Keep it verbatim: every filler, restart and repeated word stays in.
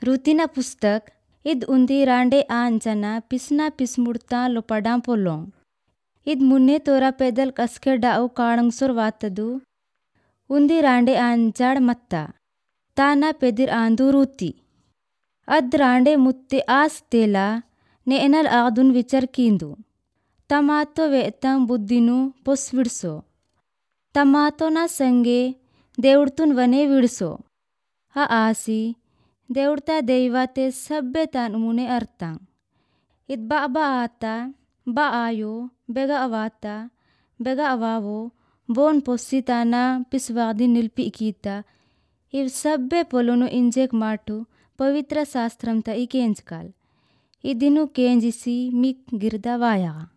ऋतीना पुस्तक इद उंदी रांडे आंचना पिसना पिसमुड़ता लोपडां पोलों इद मुन्ने तोरा पैदल कसके डाउ काड़ंगसोर वातदु उंदी रांडे आंचाड़ मत्ता ताना पेदिर आंदू रूती अद रांडे मुत्ते आस तेला नेनल आगदुन विचर कींदू तमातो वेतम बुद्धिनु पोस विड़सो तमातो ना संगे देवड़तुन वने विड़सो हा आसी देवड़ता देवाते सब्बे तान मुने अर्थां इत बा बा आता बा आयो बेगा अवाता बेगा अवावो बोन पोस्सी ताना पिसवादी निल्पी कीता इव सब्बे पोलोनो इंजेक माटू पवित्र शास्त्रम ता इकेंज काल इदिनु केंजिसी मिक गिरदा वाया।